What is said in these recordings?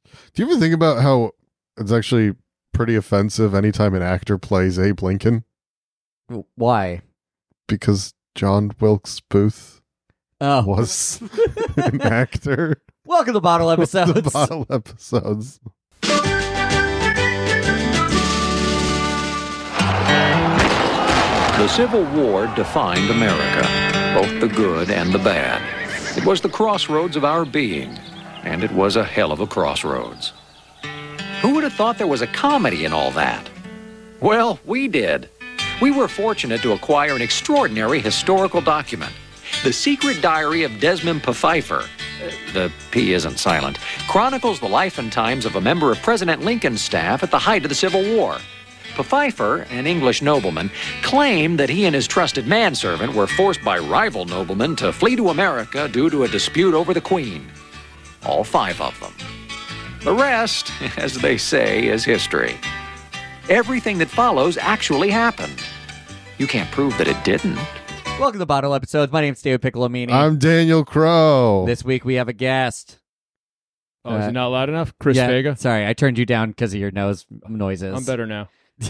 Do you ever think about how it's actually pretty offensive anytime an actor plays Abe Lincoln? Why? Because John Wilkes Booth Oh. was an actor. Welcome to Bottle Episodes. The Bottle Episodes. The Civil War defined America, both the good and the bad. It was the crossroads of our being, and it was a hell of a crossroads. Who would have thought there was a comedy in all that? Well, we did. We were fortunate to acquire an extraordinary historical document, The Secret Diary of Desmond Pfeiffer. The P isn't silent. Chronicles the life and times of a member of President Lincoln's staff at the height of the Civil War. Pfeiffer, an English nobleman, claimed that he and his trusted manservant were forced by rival noblemen to flee to America due to a dispute over the Queen. All 5 of them. The rest, as they say, is history. Everything that follows actually happened. You can't prove that it didn't. Welcome to Bottle Episodes. My name's David Piccolomini. I'm Daniel Crow. This week we have a guest. Oh, is it not loud enough? Chris yeah, Vega? Sorry, I turned you down because of your nose noises. I'm better now.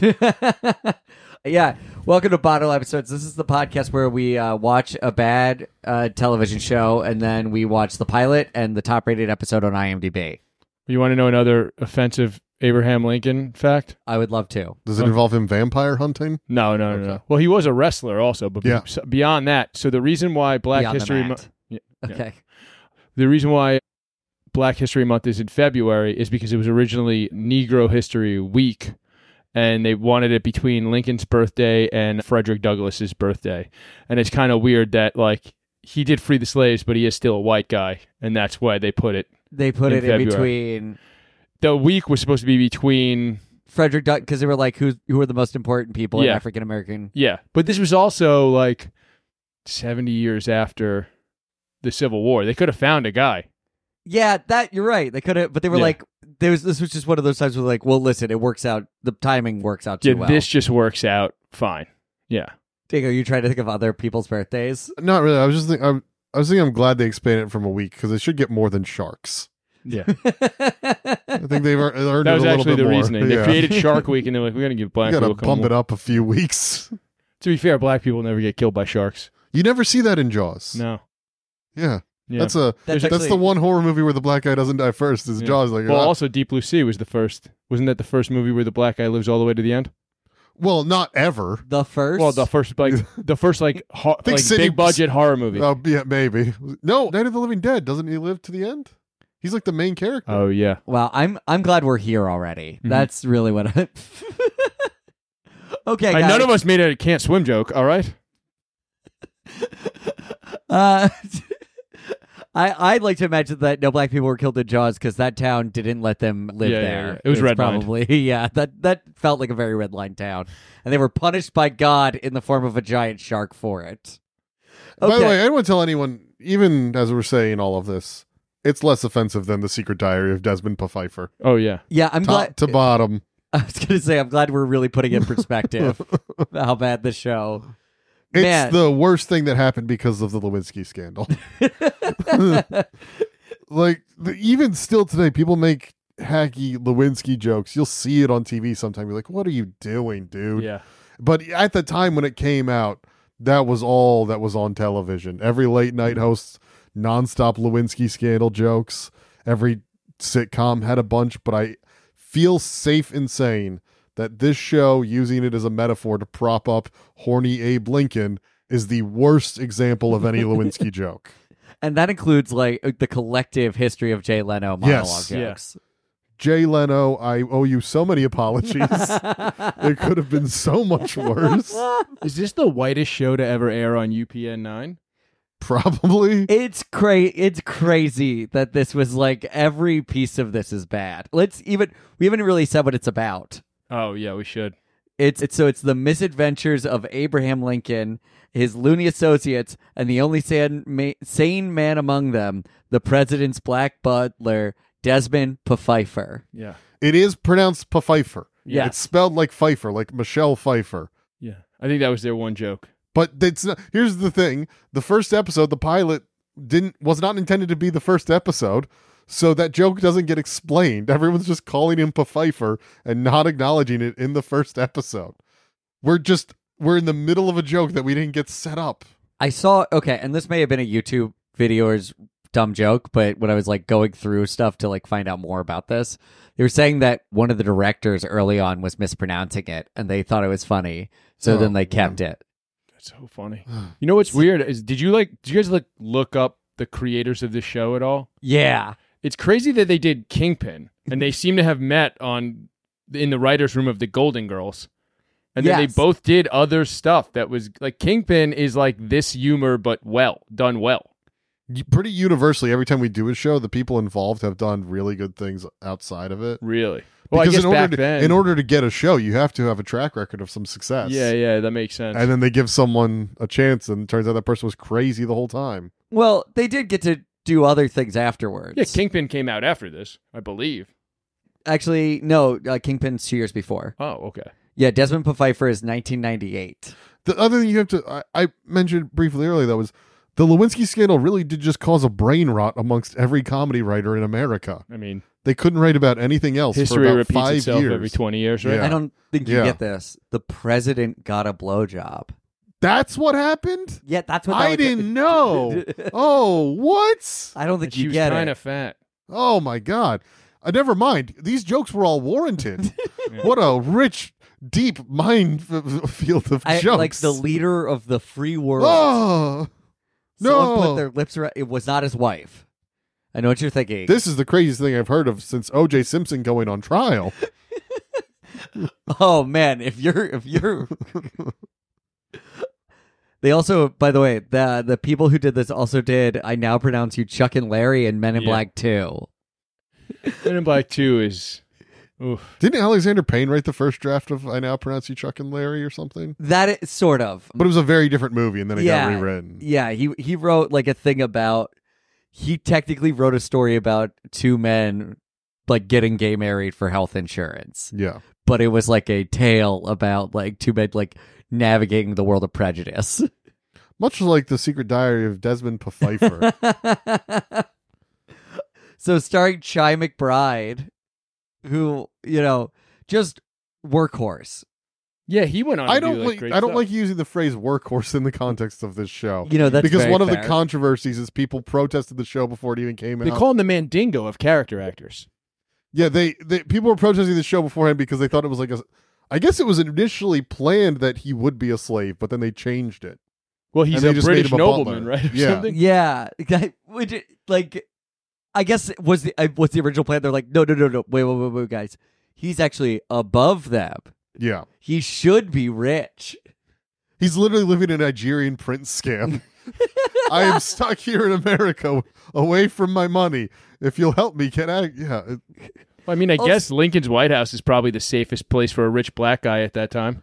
Yeah, welcome to Bottle Episodes. This is the podcast where we watch a bad television show and then we watch the pilot and the top-rated episode on IMDb. You want to know another offensive Abraham Lincoln fact? I would love to. Does it involve him vampire hunting? No. Well, he was a wrestler also, but Yeah. beyond that, so the reason why Black Beyond the History mat. Month... Okay. The reason why Black History Month is in February is because it was originally Negro History Week, and they wanted it between Lincoln's birthday and Frederick Douglass's birthday. And it's kind of weird that, like, he did free the slaves, but he is still a white guy, and that's why they put it. They put In it in February. between The week was supposed to be between... Frederick Doug because they were like, who are the most important people in Yeah. African American? Yeah, but this was also, like, 70 years after the Civil War. They could have found a guy. Yeah, that you're right. They could have, but they were Yeah. like, this was just one of those times where like, well, listen, it works out. The timing works out too Yeah, well. this just works out fine. Yeah. Diego, you trying to think of other people's birthdays? Not really. I was just thinking. I was thinking. I'm glad they expanded it from a week because they should get more than sharks. Yeah. I think they've earned That it was a little actually bit the more. reasoning. They Yeah. created Shark Week, and they're like, we're going to give black You gotta people bump it up a few weeks. To be fair, black people never get killed by sharks. You never see that in Jaws. No. Yeah. Yeah. That's actually- the one horror movie where the black guy doesn't die first. Is Yeah. Jaws like? Well, also Deep Blue Sea was the first. Wasn't that the first movie where the black guy lives all the way to the end? well, not ever. The first? Well, the first Think Sidney- big budget horror movie. Oh yeah, maybe. No, Night of the Living Dead. Doesn't he live to the end? He's like the main character. Oh yeah. Wow, I'm glad we're here already. Mhm. That's really what I... Okay, Hey, guys. none of us made a can't swim joke. All right. I'd like to imagine that no black people were killed in Jaws because that town didn't let them live Yeah, there. yeah. It was redlined. probably yeah. That felt like a very red line town, and they were punished by God in the form of a giant shark for it. Okay. By the way, I don't want to tell anyone, even as we're saying all of this, it's less offensive than The Secret Diary of Desmond Pfeiffer. Oh yeah. yeah, I'm Top glad. to bottom. I was gonna say I'm glad we're really putting in perspective how bad the show. It's Man. the worst thing that happened because of the Lewinsky scandal. Like, even still today, people make hacky Lewinsky jokes. You'll see it on TV sometime. You're like, what are you doing, dude? Yeah. But at the time when it came out, that was all that was on television. Every late night host, nonstop Lewinsky scandal jokes. Every sitcom had a bunch, but I feel safe in saying that this show, using it as a metaphor to prop up horny Abe Lincoln, is the worst example of any Lewinsky joke. And that includes like the collective history of Jay Leno monologue Yes. Yeah. jokes. Jay Leno, I owe you so many apologies. It could have been so much worse. Is this the whitest show to ever air on UPN 9? Probably. It's crazy that this was like every piece of this is bad. We haven't really said what it's about. Oh yeah, we should. It's the misadventures of Abraham Lincoln, his loony associates, and the only sane man among them, the president's black butler, Desmond Pfeiffer. Yeah. It is pronounced Pfeiffer. Yeah. It's spelled like Pfeiffer, like Michelle Pfeiffer. Yeah. I think that was their one joke. But it's not, here's the thing: the first episode, the pilot, was not intended to be the first episode. so that joke doesn't get explained. Everyone's just calling him Pfeiffer and not acknowledging it in the first episode. We're in the middle of a joke that we didn't get set up. I saw, okay, and this may have been a YouTube video's dumb joke, but when I was like going through stuff to like find out more about this, they were saying that one of the directors early on was mispronouncing it and they thought it was funny. So then they kept it. That's so funny. You know what's weird is did you guys look up the creators of this show at all? Yeah. It's crazy that they did Kingpin and they seem to have met in the writer's room of the Golden Girls. And then they both did other stuff that was like Kingpin is like this humor, but done well. Pretty universally, every time we do a show, the people involved have done really good things outside of it. Really? Well, Because I guess in order to get a show, you have to have a track record of some success. Yeah, that makes sense. And then they give someone a chance, and it turns out that person was crazy the whole time. Well, they did get to do other things afterwards. Yeah, Kingpin came out after this, I believe. Actually, no, Kingpin's 2 years before. Oh, okay. Yeah, Desmond Pfeiffer is 1998. The other thing you have to, I mentioned briefly earlier, though, was the Lewinsky scandal really did just cause a brain rot amongst every comedy writer in America. I mean, they couldn't write about anything else history for about repeats 5 itself years. every 20 years, right? Yeah. I don't think you get this. The president got a blowjob. That's what happened? Yeah, that's what I didn't know. Oh, what? I don't think She you was get kind it. of fat. Oh, my God. Never mind. These jokes were all warranted. What a rich, deep field of jokes. Like the leader of the free world. Oh, Someone no. put their lips around. It was not his wife. I know what you're thinking. This is the craziest thing I've heard of since O.J. Simpson going on trial. Oh man, if you're They also, by the way, the people who did this also did I Now Pronounce You Chuck and Larry and Men in Black 2. Men in Black 2 is... Oof. Didn't Alexander Payne write the first draft of I Now Pronounce You Chuck and Larry or something? That is sort of. But it was a very different movie, and then it got rewritten. Yeah, he wrote like a thing about, he technically wrote a story about two men like getting gay married for health insurance. Yeah. But it was like a tale about like two men like navigating the world of prejudice. Much like The Secret Diary of Desmond Pfeiffer. So starring Chi McBride, who, you know, just workhorse. Yeah, he went on. I to don't do, like. great I don't stuff. like using the phrase "workhorse" in the context of this show. You know, that's because very one of the fair. controversies is people protested the show before it even came They out. call him the Mandingo of character actors. Yeah, they people were protesting the show beforehand because they thought it was like a. I guess it was initially planned that he would be a slave, but then they changed it. Well, he's And they a just made British him a nobleman, butler. right? Or Yeah. something? Yeah, which like, I guess it was the original plan. They're like, no, wait, guys, he's actually above them. Yeah, He should be rich. he's literally living a Nigerian prince scam. I am stuck here in America, away from my money. If you'll help me, can I? Yeah. Well, I mean, I guess Lincoln's White House is probably the safest place for a rich black guy at that time.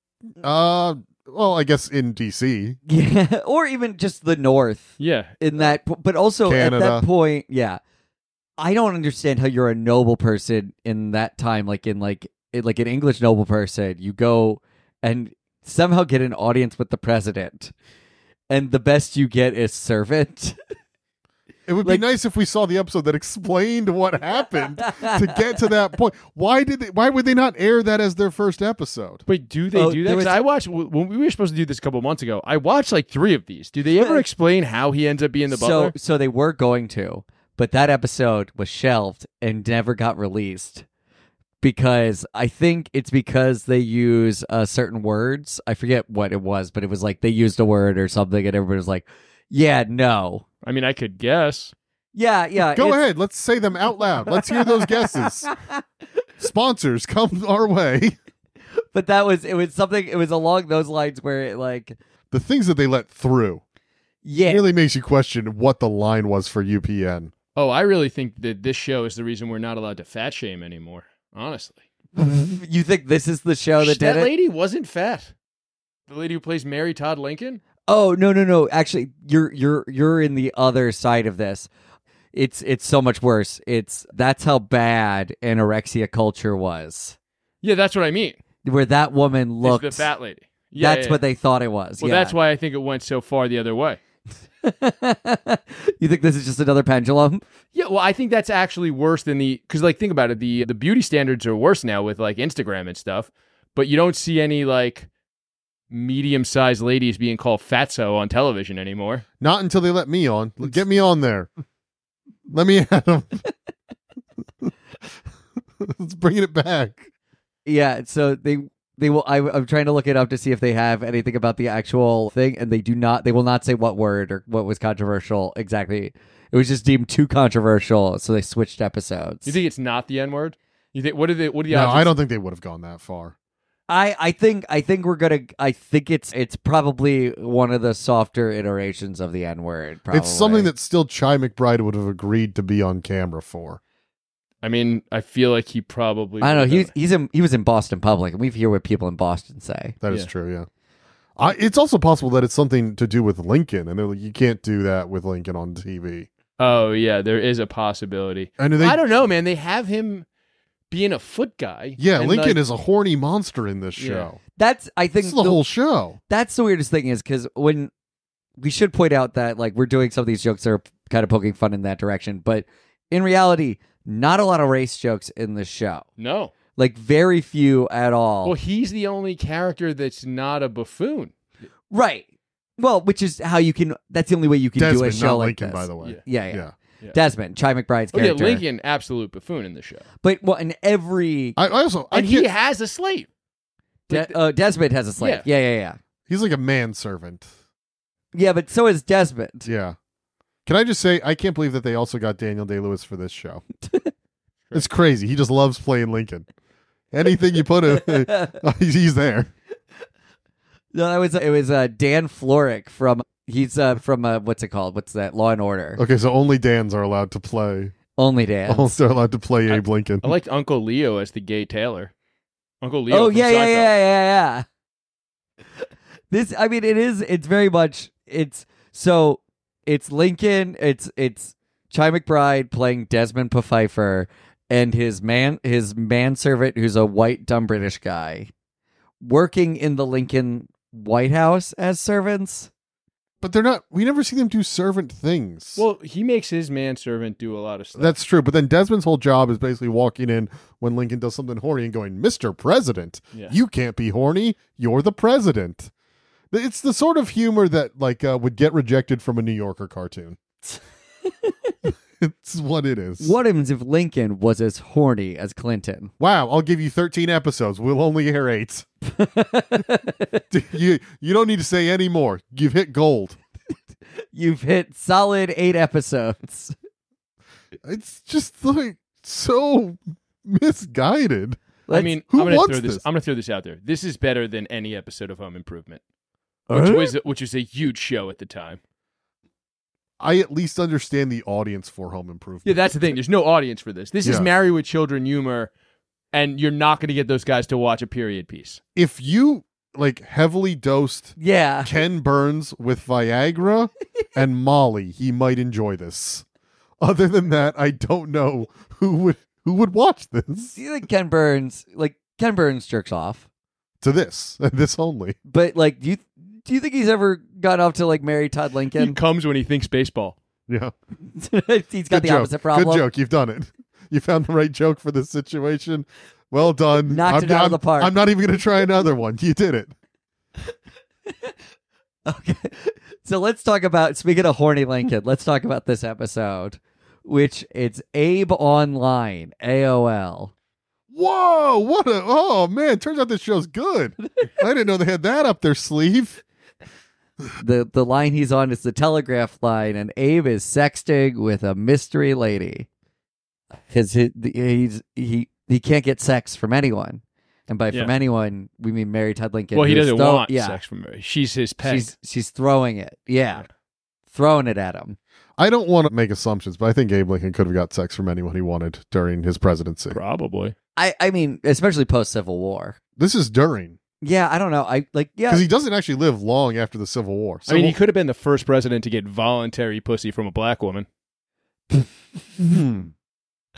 Well, I guess in D.C. Yeah, or even just the North. Yeah. In that, but also Canada. at that point, yeah, I don't understand how you're a noble person in that time. Like an English noble person, you go and somehow get an audience with the president, and the best you get is servant. It would be nice if we saw the episode that explained what happened to get to that point. Why would they not air that as their first episode? Wait, do they do that? 'Cause I watched, when we were supposed to do this a couple months ago, I watched like 3 of these. Do they ever explain how he ends up being the butler? So they were going to, but that episode was shelved and never got released. Because I think it's because they use certain words. I forget what it was, but it was like they used a word or something, and everybody was like, "Yeah, no." I mean, I could guess. Yeah. Go ahead. Let's say them out loud. Let's hear those guesses. Sponsors, come our way. But it was along those lines where it like, The things that they let through yeah, really makes you question what the line was for UPN. Oh, I really think that this show is the reason we're not allowed to fat shame anymore. Honestly. you think this is the show that did it? lady wasn't fat. The lady who plays Mary Todd Lincoln? Oh, no. Actually, you're in the other side of this. It's so much worse. That's how bad anorexia culture was. Yeah, that's what I mean. Where that woman It's looked the fat lady. Yeah, that's yeah. what they thought it was. Well, yeah. that's why I think it went so far the other way. You think this is just another pendulum? Yeah, well, I think that's actually worse than because, like, think about it. The beauty standards are worse now with, like, Instagram and stuff, but you don't see any, like, medium-sized ladies being called fatso on television anymore. Not until they let me on. Get me on there. Let me at them. Let's bring it back. Yeah, so they will. I'm trying to look it up to see if they have anything about the actual thing, and they do not. They will not say what word or what was controversial exactly. It was just deemed too controversial, so they switched episodes. You think it's not the N word? You think what are the No, odds? I don't think they would have gone that far. I think we're gonna. I think it's probably one of the softer iterations of the N word. It's something that still Chi McBride would have agreed to be on camera for. I mean, I feel like he probably. I don't know. He was in Boston Public, and we hear what people in Boston say. That is true. Yeah. It's also possible that it's something to do with Lincoln, and they're like, you can't do that with Lincoln on TV. Oh yeah, there is a possibility. And I don't know, man. They have him being a foot guy. Yeah, and, Lincoln like, is a horny monster in this show. That's I think This is the whole show. That's the weirdest thing is because when we should point out that like we're doing some of these jokes that are kind of poking fun in that direction, but in reality, not a lot of race jokes in the show. No, like very few at all. Well, he's the only character that's not a buffoon. Right. Well, which is how you can. That's the only way you can do a Desmond, show not like Lincoln, this. by the way. Yeah. Yeah. Desmond, Chi McBride's Oh yeah, character. Lincoln, absolute buffoon in the show. But well, in every He has a slave. Desmond has a slave. Yeah. He's like a manservant. Yeah, but so is Desmond. Yeah. Can I just say, I can't believe that they also got Daniel Day-Lewis for this show. It's crazy. He just loves playing Lincoln. Anything you put him, he's there. No, it was Dan Florek from. He's from what's it called? What's that? Law and Order. Okay, so only Dans are allowed to play. Only Dan. Only are allowed to play Abe Lincoln. I liked Uncle Leo as the gay tailor. Uncle Leo. Oh from yeah. Seinfeld. This, I mean, it's very much. It's Lincoln. It's Chi McBride playing Desmond Pfeiffer and his manservant who's a white dumb British guy working in the Lincoln White House as servants. But they're not. We never see them do servant things. Well, he makes his manservant do a lot of stuff. That's true. But then Desmond's whole job is basically walking in when Lincoln does something horny and going, "Mr. President, you can't be horny. You're the president." It's the sort of humor that would get rejected from a New Yorker cartoon. It's what it is. What happens if Lincoln was as horny as Clinton? Wow, I'll give you 13 episodes. We'll only air 8. You don't need to say any more. You've hit gold. You've hit solid 8 episodes. It's just like so misguided. I mean, who I'm gonna wants throw this. this? I'm gonna throw this out there. This is better than any episode of Home Improvement, Huh? which was a huge show at the time. I at least understand the audience for Home Improvement. Yeah, that's the thing. There's no audience for this. This is Yeah. Married with Children humor, and you're not going to get those guys to watch a period piece. If you heavily dosed Ken Burns with Viagra and Molly, he might enjoy this. Other than that, I don't know who would watch this. Do you think Ken Burns jerks off To this only. But do you think he's ever gone off to marry Todd He Lincoln? comes when he thinks baseball. Yeah. He's got Good the joke. opposite problem. Good joke. You've done it. You found the right joke for this situation. Well done. Knocked it out of the park. I'm not even going to try another one. You did it. Okay. So let's talk about, speaking of horny Lincoln, let's talk about this episode, which it's Abe Online, AOL. Whoa, oh man, turns out this show's good. I didn't know they had that up their sleeve. The line he's on is the telegraph line, and Abe is sexting with a mystery lady. Because he can't get sex from anyone. And by from anyone, we mean Mary Todd Lincoln. Well, he doesn't want sex from her. She's his peg. She's throwing it. Yeah. Throwing it at him. I don't want to make assumptions, but I think Abe Lincoln could have got sex from anyone he wanted during his presidency. Probably. I mean, especially post-Civil War. This is during. Yeah, I don't know. Because he doesn't actually live long after the Civil War. I mean, he could have been the first president to get voluntary pussy from a black woman.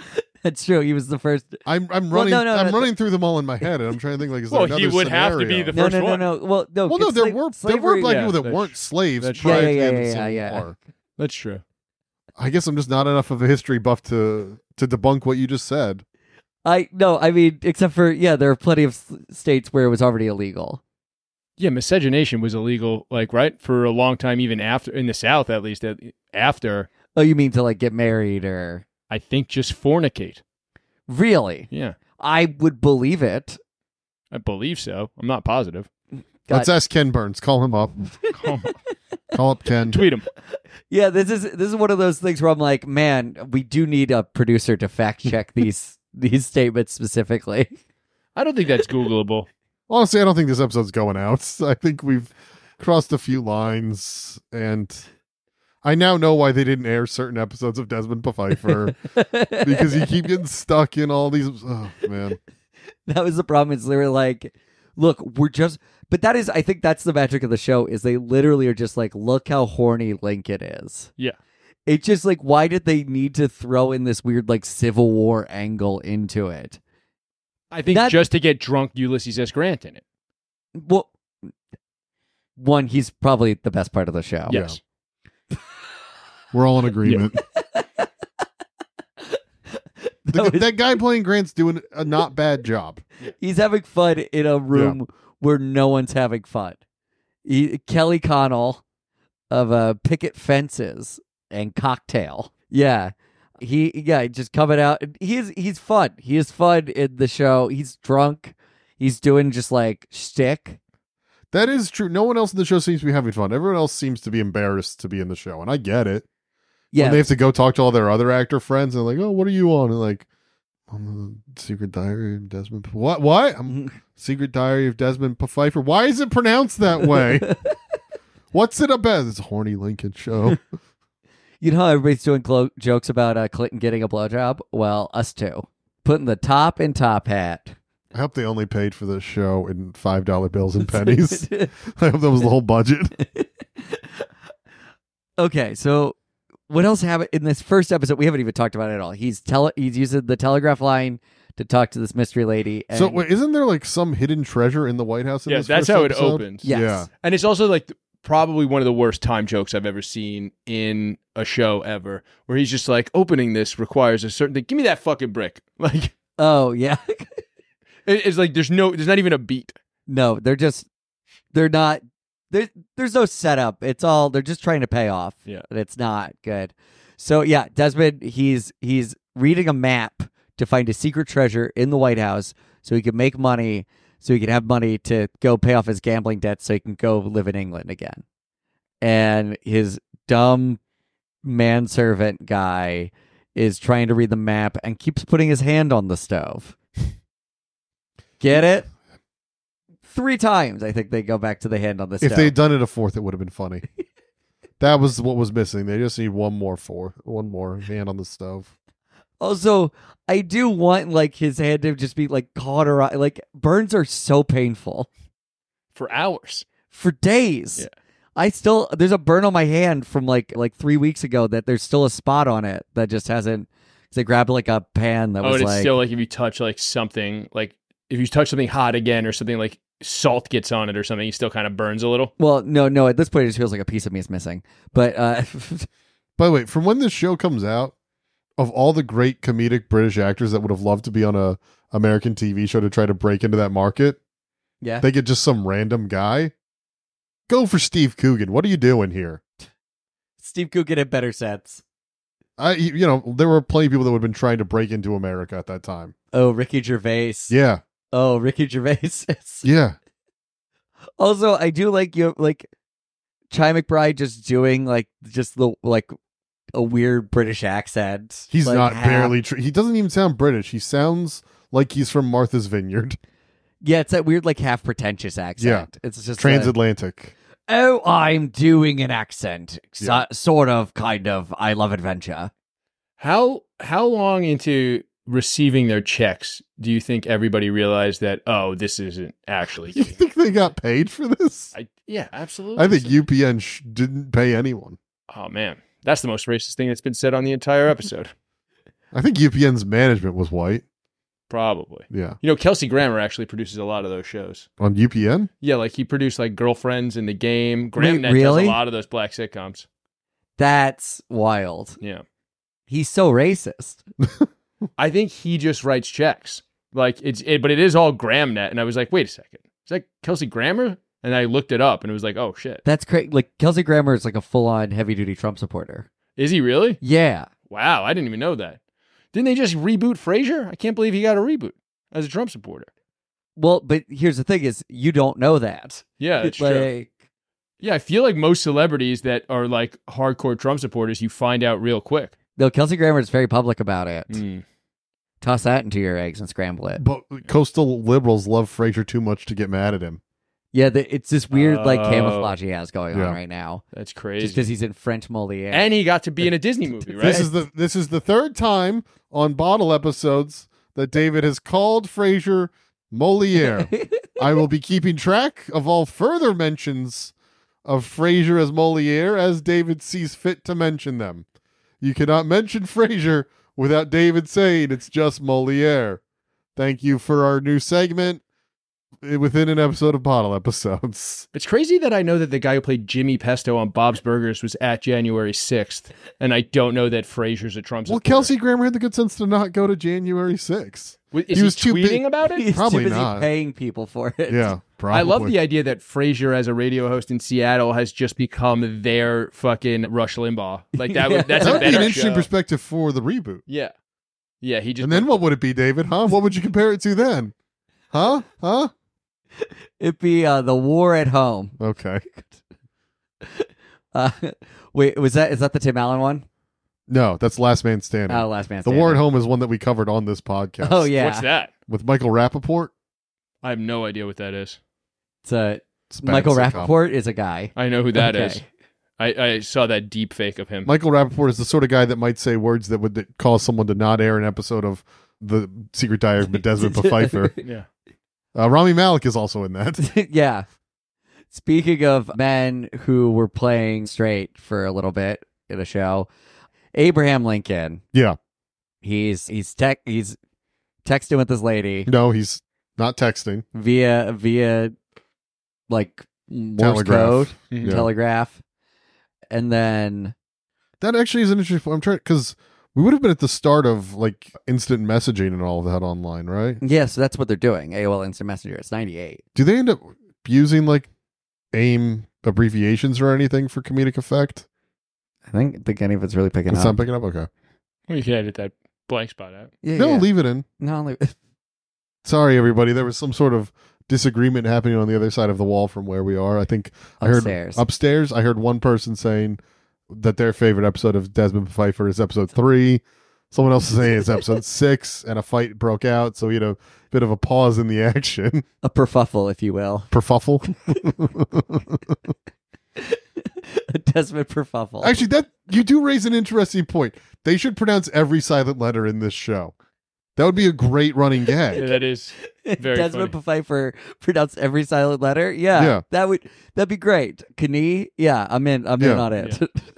That's true. He was the first. I'm Well, running. no, no, I'm no, running through them all in my head, and I'm trying to think like, is there Well, another he would have to be scenario? the No, first no, no, one. no. Well, no. Well, no, there were slavery. black Yeah, people that that's- weren't slaves that's prior true. to the end Yeah, of yeah, Civil yeah. War. That's true. I guess I'm just not enough of a history buff to debunk what you just said. I mean, except for there are plenty of states where it was already illegal. Yeah, miscegenation was illegal, like, right? For a long time, even after, in the South at least, after, Oh, you mean to like get married or I think, just fornicate. really? Yeah, I would believe it. I believe so. I'm not positive. Let's ask Ken Burns. Call him up. Call up Ken. Tweet him. Yeah, this is one of those things where I'm like, man, we do need a producer to fact check these statements specifically. I don't think that's Googleable. Honestly, I don't think this episode's going out. I think we've crossed a few lines, and I now know why they didn't air certain episodes of Desmond Pfeiffer because you keep getting stuck in all these. Oh man, That was the problem. Is they were like, look, but that is, I think that's the magic of the show is they literally are just like, look how horny Lincoln is. Yeah. It's just like, why did they need to throw in this weird like Civil War angle into it? I think just to get drunk Ulysses S. Grant in it. Well, one, he's probably the best part of the show. Yes. we're all in agreement. That guy playing Grant's doing a not bad job. He's having fun in a room where no one's having fun. Kelly Connell of Picket Fences and Cocktail. Yeah. Just coming out. He's fun. He is fun in the show. He's drunk. He's doing just like shtick. That is true. No one else in the show seems to be having fun. Everyone else seems to be embarrassed to be in the show, and I get it. Yeah. When they have to go talk to all their other actor friends, and they're like, "Oh, what are you on?" And like, "I'm the Secret Diary of Desmond." What? I'm Secret Diary of Desmond Pfeiffer. Why is it pronounced that way? What's it about? It's a horny Lincoln show. You know how everybody's doing jokes about Clinton getting a blowjob? Well, us too. Putting the top in top hat. I hope they only paid for this show in $5 bills and pennies. I hope that was the whole budget. Okay, so what else happened in this first episode? We haven't even talked about it at all. He's using the telegraph line to talk to this mystery lady. And So wait, isn't there like some hidden treasure in the White House? In Yeah, this that's first how it episode? opens. Yes. Yeah. And it's also like probably one of the worst time jokes I've ever seen in a show ever, where he's just like, opening this requires a certain thing. Give me that fucking brick. Like, oh yeah, it's like there's not even a beat. no, there's no setup. It's all they're just trying to pay off. Yeah. And it's not good. So yeah, Desmond, he's reading a map to find a secret treasure in the White House so he can make money, so he can have money to go pay off his gambling debt so he can go live in England again. And his dumb manservant guy is trying to read the map and keeps putting his hand on the stove. Get it? 3 times, I think they go back to the hand on the stove. If they'd done it a fourth, it would have been funny. That was what was missing. They just need one more hand on the stove. Also, I do want like his hand to just be like cauterized. Like burns are so painful For hours. for days. Yeah. There's a burn on my hand from like 3 weeks ago that there's still a spot on it that just hasn't. Cause I grabbed like a pan that Oh, was and it's like still like if you touch like something, like if you touch something hot again or something like salt gets on it or something, it still kind of burns a little. well, no. At this point, it just feels like a piece of me is missing. But By the way, from when this show comes out, of all the great comedic British actors that would have loved to be on a American TV show to try to break into that market, yeah, they get just some random guy. Go for Steve Coogan. What are you doing here? Steve Coogan had better sets. There were plenty of people that would have been trying to break into America at that time. Oh, Ricky Gervais. Yeah. Oh, Ricky Gervais. Yeah. Also, I do like Chi McBride just doing a weird British accent. He's like, not half- barely he doesn't even sound British. He sounds like he's from Martha's Vineyard. Yeah, it's that weird, like half pretentious accent. It's just Transatlantic. oh, I'm doing an accent, Yeah. sort of, kind of. I love adventure. How long into receiving their checks do you think everybody realized that, oh, this isn't actually You getting... think they got paid for this? Yeah, absolutely. I think UPN didn't pay anyone. Oh man, that's the most racist thing that's been said on the entire episode. I think UPN's management was white. Probably. Yeah. You know, Kelsey Grammer actually produces a lot of those shows. On UPN? Yeah, like he produced like Girlfriends in the Game. GramNet really? does a lot of those black sitcoms. That's wild. Yeah. He's so racist. I think he just writes checks. Like but it is all GramNet. And I was like, wait a second. Is that Kelsey Grammer? And I looked it up and it was like, oh shit. That's crazy. Like Kelsey Grammer is like a full-on heavy-duty Trump supporter. Is he really? Yeah. Wow, I didn't even know that. Didn't they just reboot Frasier? I can't believe he got a reboot as a Trump supporter. Well, but here's the thing: is you don't know that. Yeah, it's true. Like, Yeah, I feel like most celebrities that are like hardcore Trump supporters, you find out real quick. no, Kelsey Grammer is very public about it. Mm. Toss that into your eggs and scramble it. But coastal liberals love Frasier too much to get mad at him. Yeah, it's this weird like Oh. camouflage he has going Yeah. on right now, That's just crazy. because he's in French Moliere. And he got to be in a Disney movie, right? This is the third time on Bottle episodes that David has called Frasier Moliere. I will be keeping track of all further mentions of Frasier as Moliere as David sees fit to mention them. You cannot mention Frasier without David saying it's just Moliere. Thank you for our new segment within an episode of Bottle episodes. It's crazy that I know that the guy who played Jimmy Pesto on Bob's Burgers was at January 6th, and I don't know that Frasier's a Trump Well, supporter. Kelsey Grammer had the good sense to not go to January 6th. Is he was too tweeting big- about it? He's Probably too busy not. paying people for it. Yeah, probably. I love the idea that Frasier as a radio host in Seattle has just become their fucking Rush Limbaugh. Like that's That a would be better an interesting show. perspective for the reboot. Yeah. Yeah, he just And then what would it be, David? Huh? What would you compare it to then? Huh? It'd be the war at home. Okay. Wait, is that the Tim Allen one? No, that's Last Man Standing. Oh, Last Man The Standing. War at Home is one that we covered on this podcast. Oh yeah, What's that? With Michael Rappaport. I have no idea what that is. It's a It's a bad Michael sitcom. Rappaport is a guy. I know who that Okay. is. I saw that deep fake of him. Michael Rappaport is the sort of guy that might say words that would cause someone to not air an episode of The Secret Diary of Desmond Pfeiffer. Yeah. Rami Malek is also in that. Yeah. Speaking of men who were playing straight for a little bit in a show, Abraham Lincoln. Yeah. He's texting with this lady No, he's not texting. via like Morse Telegraph. code, Mhm. Yeah. telegraph, and then That actually is an interesting. I'm trying because we would have been at the start of like instant messaging and all of that online, right? yeah, so that's what they're doing. AOL Instant Messenger. It's 98. Do they end up using like AIM abbreviations or anything for comedic effect? I think any of it's really picking It's up. not picking up. Okay. Well, you can edit that blank spot out. Yeah, No, yeah. leave it in. No, leave Sorry, everybody. There was some sort of disagreement happening on the other side of the wall from where we are. I think I heard Upstairs. upstairs. I heard one person saying that their favorite episode of Desmond Pfeiffer is episode 3. Someone else is saying it's episode 6, and a fight broke out. So we had a bit of a pause in the action. a kerfuffle, if you will. Perfuffle. A Desmond kerfuffle. Actually, that you do raise an interesting point. They should pronounce every silent letter in this show. That would be a great running Yeah, gag. that is very Desmond funny. Pfeiffer pronounced every silent letter. Yeah, Yeah. that'd be great. Knee, yeah, I'm in on it.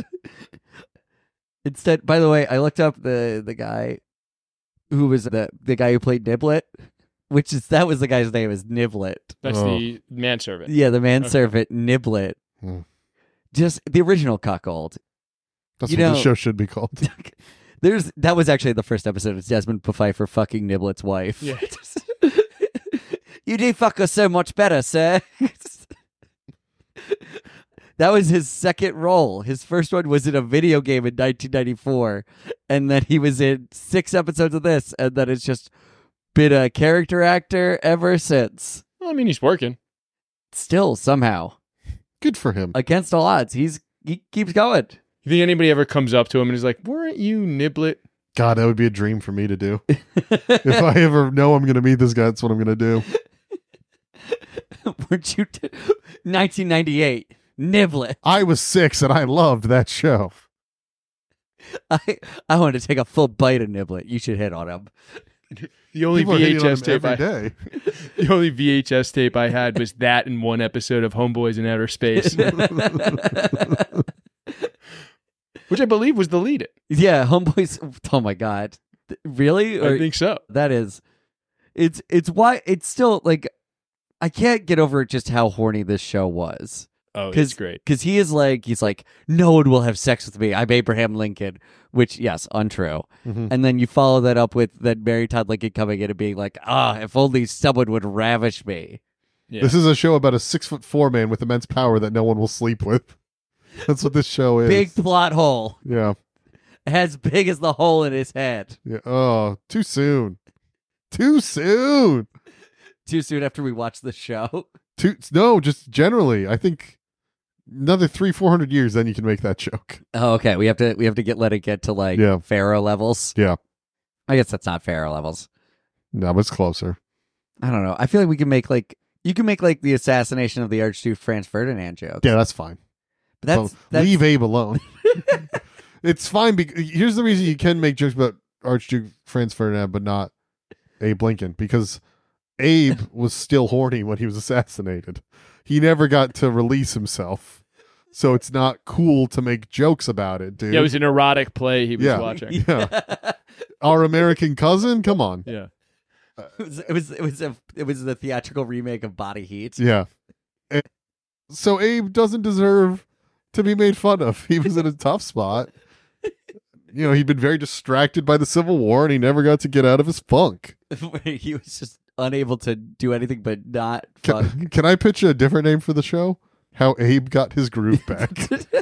Instead, by the way, I looked up the guy who was the guy who played Niblet, that was the guy's name is Niblet. That's Oh. the manservant. Yeah, the Okay. manservant Niblet. Hmm. Just the original cuckold. That's You what know- the show should be called. That was actually the first episode. It's Desmond Pfeiffer fucking Niblet's wife. Yeah. You do fuck her so much better, sir. That was his second role. His first one was in a video game in 1994, and then he was in 6 episodes of this, and then it's just been a character actor ever since. Well, I mean, he's working. Still, somehow, Good for him. against all odds, he keeps going. You think anybody ever comes up to him and is like, "Weren't you Niblet?" God, that would be a dream for me to do. If I ever know I'm going to meet this guy, that's what I'm going to do. Weren't you 1998 Niblet? I was 6 and I loved that show. I want to take a full bite of Niblet. You should hit on him. The only People are hitting on VHS him tape every I day. the only VHS tape I had was that in one episode of Homeboys in Outer Space, which I believe was deleted. Yeah, Homeboys. Oh my god, Really? I think so. That is, it's why it's still like, I can't get over just how horny this show was. Oh, it's great. Because he's like, no one will have sex with me. I'm Abraham Lincoln, which, yes, untrue. Mhm. And then you follow that up with that Mary Todd Lincoln coming in and being like, if only someone would ravish me. Yeah. This is a show about a 6'4" man with immense power that no one will sleep with. That's what this show is. Big plot hole. Yeah. As big as the hole in his head. Yeah. Oh, too soon. Too soon. Too soon after we watch the show. No, just generally. I think another 300-400 years, then you can make that joke. Oh, okay. We have to let it get to like Yeah. Pharaoh levels. Yeah. I guess that's not Pharaoh levels. No, but it's closer. I don't know. I feel like we can make like the assassination of the Archduke Franz Ferdinand joke. Yeah, that's fine. But that's Leave Abe alone. It's fine. Here's the reason you can make jokes about Archduke Franz Ferdinand, but not Abe Lincoln, because Abe was still horny when he was assassinated. He never got to release himself. So it's not cool to make jokes about it, dude. Yeah, it was an erotic play he was Yeah. watching. Yeah. Our American Cousin? Come on. Yeah. It was the theatrical remake of Body Heat. Yeah. So Abe doesn't deserve to be made fun of. He was in a tough spot. You know, he'd been very distracted by the Civil War and he never got to get out of his funk. He was just unable to do anything but not fuck. Can I pitch a different name for the show? How Abe got his groove back.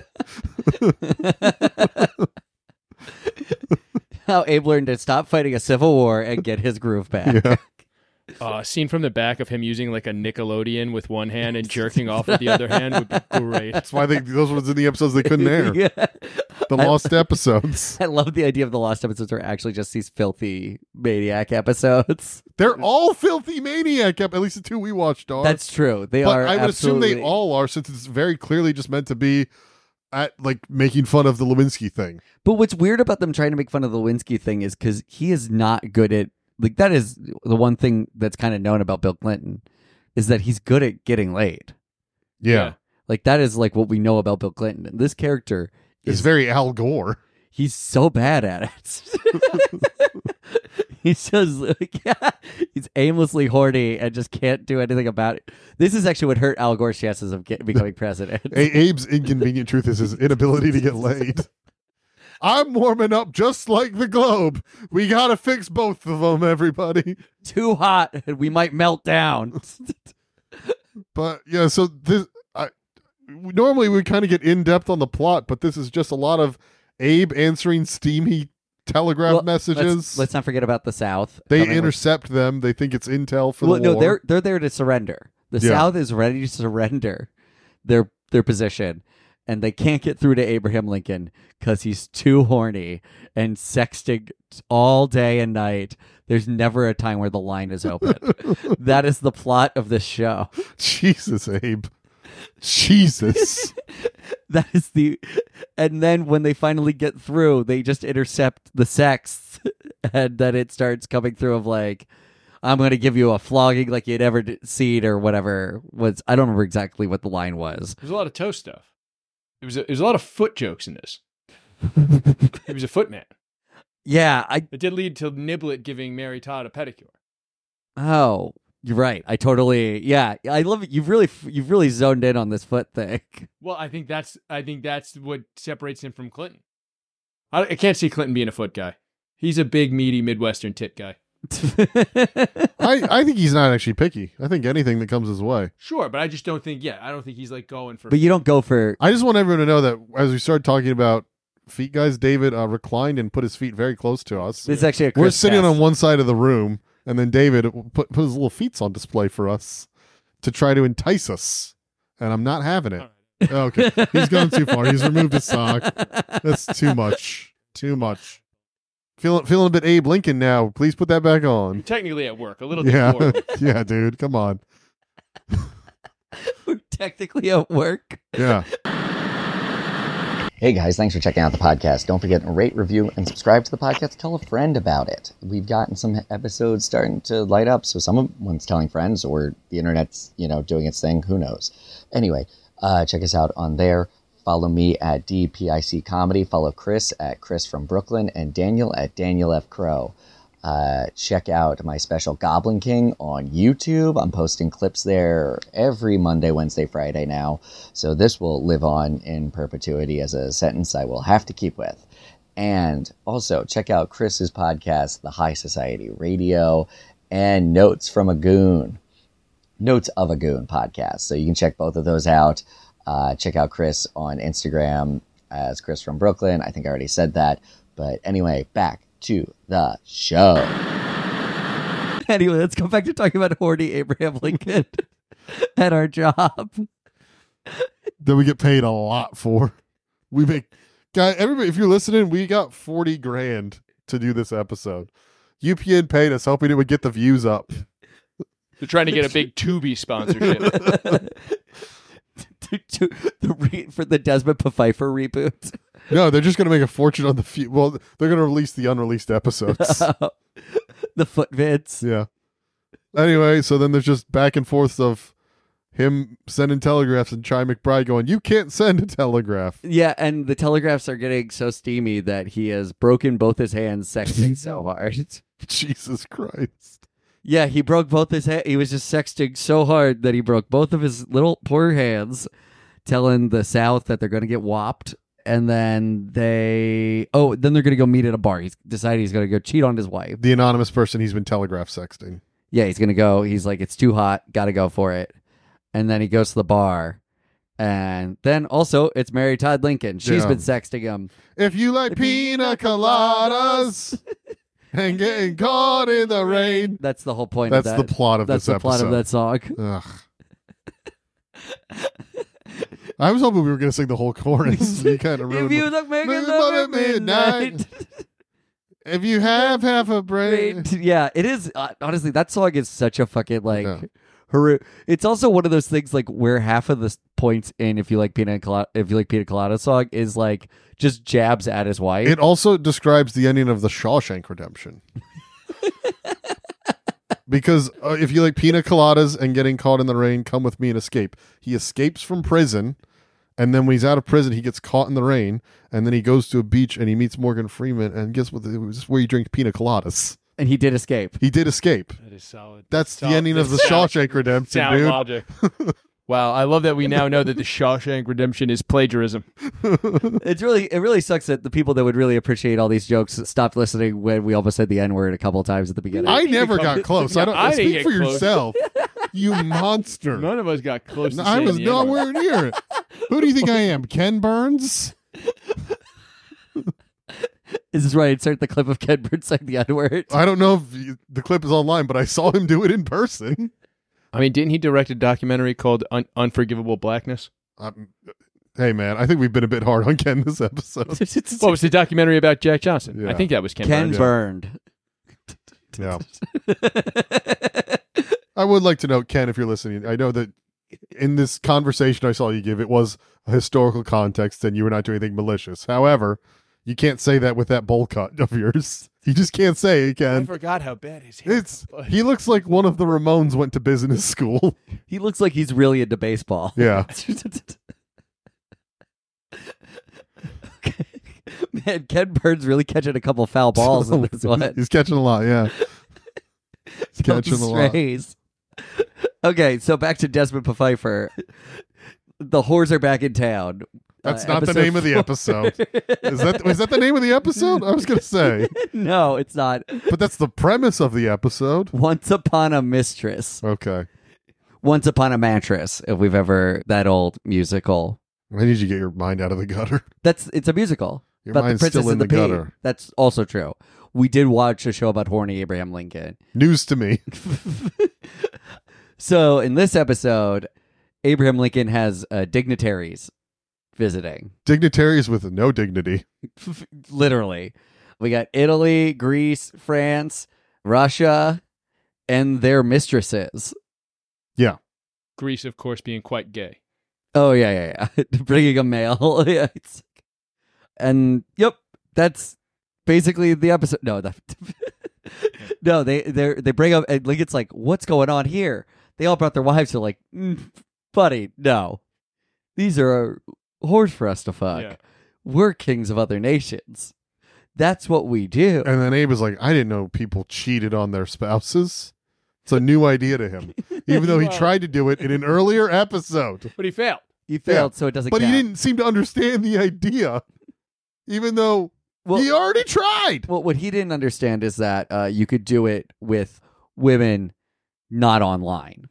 How Abe learned to stop fighting a civil war and get his groove back. Yeah. Scene from the back of him using like a Nickelodeon with one hand and jerking off with the other hand would be great. That's why those ones in the episodes they couldn't air. Yeah. The lost episodes. I love the idea of the lost episodes are actually just these filthy maniac episodes. They're all filthy maniac. At least the two we watched are. That's true. They But are. I would assume absolutely... they all are, since it's very clearly just meant to be at like making fun of the Lewinsky thing. But what's weird about them trying to make fun of the Lewinsky thing is because he is not good at, like, that is the one thing that's kind of known about Bill Clinton, is that he's good at getting laid. Yeah. Like, that is like what we know about Bill Clinton. And this character It's very Al Gore. he's so bad at it. He's just like, he's aimlessly horny and just can't do anything about it. This is actually what hurt Al Gore's chances of becoming president. Abe's inconvenient truth is his inability to get laid. I'm warming up just like the globe. We gotta fix both of them, everybody. Too hot and we might melt down. But yeah, so normally we kind of get in depth on the plot, but this is just a lot of Abe answering steamy telegraph messages. Let's not forget about the South. They coming with- intercept them. They think it's intel for the no, war. they're there to surrender. The Yeah. South is ready to surrender their position, and they can't get through to Abraham Lincoln because he's too horny and sexting all day and night. There's never a time where the line is open. That is the plot of this show. Jesus, Abe. Jesus. That is and then when they finally get through, they just intercept the sex, and then it starts coming through of like, I'm going to give you a flogging like you'd ever seen or whatever was. I don't remember exactly what the line was. There's a lot of toe stuff. There was a lot of foot jokes in this. He was a footman. Yeah, It did lead to Niblet giving Mary Todd a pedicure. oh, you're right. I love it. You've really zoned in on this foot thing. Well, I think that's what separates him from Clinton. I can't see Clinton being a foot guy. He's a big, meaty Midwestern tit guy. I think he's not actually picky. I think anything that comes his way. Sure, but I just don't think. Yeah, I don't think he's like going for. But you don't go for. I just want everyone to know that as we started talking about feet guys, David reclined and put his feet very close to us. This is actually a We're Chris sitting test. on one side of the room, and then David put his little feet on display for us to try to entice us. And I'm not having it. Okay. He's gone too far. He's removed his sock. That's too much. Too much. Feeling a bit Abe Lincoln now. Please put that back on. Technically at work, a little Yeah. deplorable. Yeah, dude. Come on. We're technically at work. Yeah. Hey guys, thanks for checking out the podcast. Don't forget to rate, review, and subscribe to the podcast. Tell a friend about it. We've gotten some episodes starting to light up, so someone's telling friends, or the internet's, doing its thing. Who knows? Anyway, check us out on there. Follow me at DPIC Comedy. Follow Chris at Chris from Brooklyn and Daniel at Daniel F. Crow. Check out my special Goblin King on YouTube. I'm posting clips there every Monday, Wednesday, Friday now. So this will live on in perpetuity as a sentence I will have to keep with. And also check out Chris's podcast, The High Society Radio, and Notes of a Goon podcast. So you can check both of those out. Check out Chris on Instagram as Chris from Brooklyn. I think I already said that. But anyway, back to the show. Anyway, let's go back to talking about horny Abraham Lincoln at our job. That we get paid a lot for. We make, guys, everybody, if you're listening, we got $40,000 to do this episode. UPN paid us, hoping it would get the views up. They're trying to get a big Tubi sponsorship. For the Desmond Pfeiffer reboot. No, they're just going to make a fortune on the well, they're going to release the unreleased episodes. The foot vids. Yeah. Anyway, so then there's just back and forth of him sending telegraphs and Chi McBride going, "You can't send a telegraph." Yeah, and the telegraphs are getting so steamy that he has broken both his hands sexting so hard. Jesus Christ. Yeah, he broke both his hands. He was just sexting so hard that he broke both of his little poor hands, telling the South that they're going to get whopped. And then then they're going to go meet at a bar. He's decided he's going to go cheat on his wife. The anonymous person he's been telegraph sexting. Yeah, he's going to go. He's like, it's too hot. Got to go for it. And then he goes to the bar. And then also, it's Mary Todd Lincoln. She's been sexting him. If you like pina coladas and getting caught in the rain. That's the whole point That's of that. the plot of That's this the plot episode. of that song. Ugh. I was hoping we were going to sing the whole chorus. You kind of ruined If you look making love at midnight. If you have half a brain. Yeah, it is. Honestly, that song is such a fucking like. Yeah. It's also one of those things like where half of the points in if you like pina colada song is like just jabs at his wife. It also describes the ending of the Shawshank Redemption. Because if you like pina coladas and getting caught in the rain, come with me and escape. He escapes from prison, and then when he's out of prison, he gets caught in the rain, and then he goes to a beach and he meets Morgan Freeman, and guess what? It was where you drink pina coladas. And he did escape. He did escape. That is solid. That's the ending of the Shawshank Redemption, Sound dude. logic. Wow, I love that we now know that the Shawshank Redemption is plagiarism. It really sucks that the people that would really appreciate all these jokes stopped listening when we almost said the N-word a couple of times at the beginning. I never got close. I don't. I didn't Speak get for close. yourself, you monster. None of us got close to I saying was the N-word. nowhere near it. Who do you think I am, Ken Burns? Is this right? Insert the clip of Ken Burns saying the N-word. I don't know if the clip is online, but I saw him do it in person. I mean, didn't he direct a documentary called Unforgivable Blackness? Hey, man, I think we've been a bit hard on Ken this episode. What was the documentary about Jack Johnson? Yeah. I think that was Ken Ken Burns. burned. Yeah. I would like to know, Ken, if you're listening, I know that in this conversation I saw you give, it was a historical context and you were not doing anything malicious. However, you can't say that with that bowl cut of yours. You just can't say it, I Ken. forgot how bad his hair was. He looks like one of the Ramones went to business school. He looks like he's really into baseball. Yeah. Man, Ken Burns really catching a couple foul balls in this one. He's catching a lot, yeah. He's catching a lot. Strays. Okay, so back to Desmond Pfeiffer. The whores are back in town. That's not the Episode name of the 4. episode. Is that the name of the episode? I was going to say. No, it's not. But that's the premise of the episode. Once Upon a Mistress. Okay. Once Upon a Mattress, if we've ever, that old musical. I need you to get your mind out of the gutter. It's a musical. Your about the mind's Princess still in and the Pea. gutter. That's also true. We did watch a show about horny Abraham Lincoln. News to me. So in this episode, Abraham Lincoln has dignitaries visiting. Dignitaries with no dignity. Literally. We got Italy, Greece, France, Russia, and their mistresses. Yeah. Greece, of course, being quite gay. Oh, yeah. Bringing a male. Yeah, and, yep, that's basically the episode. No, no, they bring up, and Lincoln's like, what's going on here? They all brought their wives. They're like, buddy, no. These are whores for us to fuck. Yeah. We're kings of other nations. That's what we do. And then Abe was like, I didn't know people cheated on their spouses. It's a new idea to him, even though he Wow. tried to do it in an earlier episode. But he failed. He failed, so it doesn't But count. he didn't seem to understand the idea, even though he already tried. Well, what he didn't understand is that you could do it with women not online.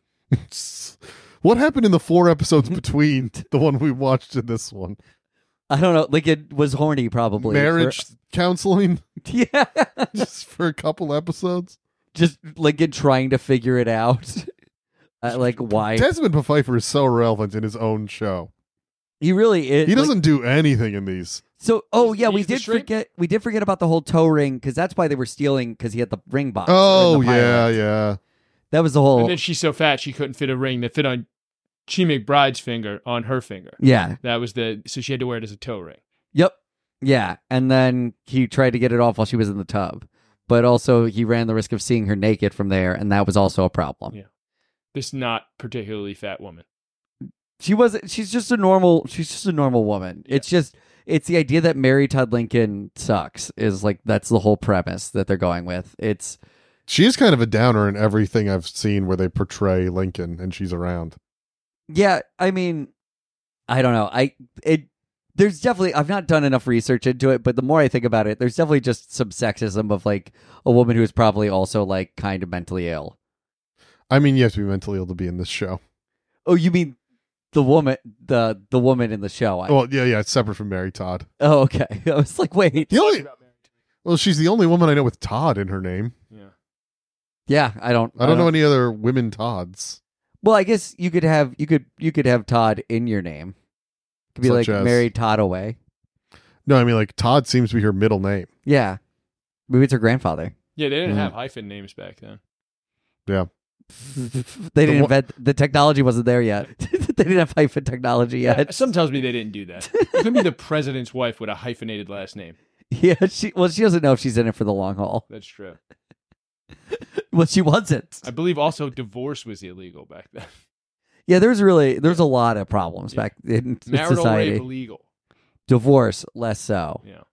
What happened in the 4 episodes between the one we watched and this one? I don't know. Lincoln was horny, probably. Marriage counseling Yeah. just for a couple episodes. Just Lincoln trying to figure it out. Like, why? Desmond Pfeiffer is so relevant in his own show. He really is. He like- doesn't do anything in these. So, He's the shrink? We did forget about the whole toe ring because that's why they were stealing because he had the ring box. Oh, in the pilot. yeah. That was the whole. And then she's so fat she couldn't fit a ring that fit on Chi McBride's finger on her finger. Yeah. That was so she had to wear it as a toe ring. Yep. Yeah. And then he tried to get it off while she was in the tub, but also he ran the risk of seeing her naked from there, and that was also a problem. Yeah. This not particularly fat woman. She's just a normal woman. Yeah. It's the idea that Mary Todd Lincoln sucks is like that's the whole premise that they're going with. She is kind of a downer in everything I've seen where they portray Lincoln and she's around. Yeah, I mean, I don't know. There's definitely I've not done enough research into it, but the more I think about it, there's definitely just some sexism of like a woman who is probably also like kind of mentally ill. I mean, you have to be mentally ill to be in this show. Oh, you mean the woman the woman in the show? Well, yeah, it's separate from Mary Todd. Oh, okay. I was like, wait. Well, she's the only woman I know with Todd in her name. Yeah. Yeah, I don't know any other women Todds. Well, I guess you could have Todd in your name. It could be Such like as? Mary Todd away. No, I mean, like, Todd seems to be her middle name. Yeah. Maybe it's her grandfather. Yeah, they didn't Mm. have hyphen names back then. Yeah. They didn't invent the technology wasn't there yet. They didn't have hyphen technology yet. Some tells me they didn't do that. It could be the president's wife with a hyphenated last name. Yeah, she doesn't know if she's in it for the long haul. That's true. Well, she wasn't. I believe also divorce was illegal back then. Yeah, there's a lot of problems Yeah. back in Marital society. rape illegal. Divorce less so. Yeah.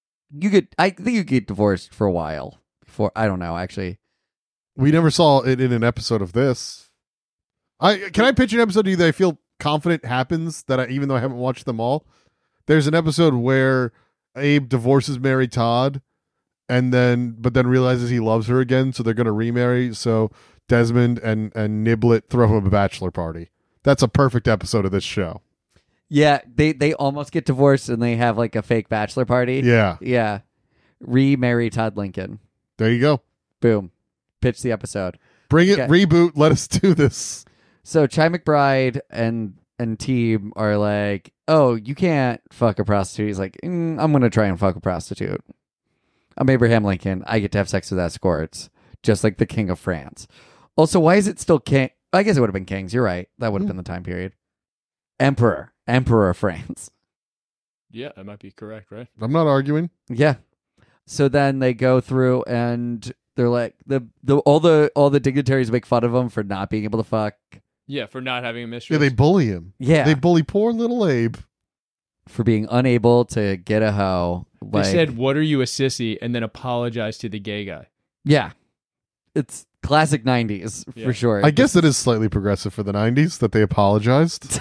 I think you could get divorced for a while before. I don't know actually. We never saw it in an episode of this. Can I pitch an episode to you that I feel confident happens, even though I haven't watched them all? There's an episode where Abe divorces Mary Todd but then realizes he loves her again, so they're going to remarry. So Desmond and Niblet throw him a bachelor party. That's a perfect episode of this show. Yeah, they almost get divorced and they have like a fake bachelor party. Yeah. Yeah. Remarry Todd Lincoln. There you go. Boom. Pitch the episode. Bring it, Okay. reboot, let us do this. So Chi McBride and team are like, oh, you can't fuck a prostitute. He's like, I'm going to try and fuck a prostitute. I'm Abraham Lincoln. I get to have sex with escorts, just like the King of France. Also, why is it still king? I guess it would have been kings. You're right. That would have been the time period. Emperor of France. Yeah, that might be correct, right? I'm not arguing. Yeah. So then they go through and they're like all the dignitaries make fun of him for not being able to fuck. Yeah, for not having a mistress. Yeah, they bully him. Yeah. They bully poor little Abe. For being unable to get a hoe. They Like, said, "What are you, a sissy?" and then apologize to the gay guy. yeah. It's classic 90s Yeah. for sure. I guess it is slightly progressive for the 90s that they apologized.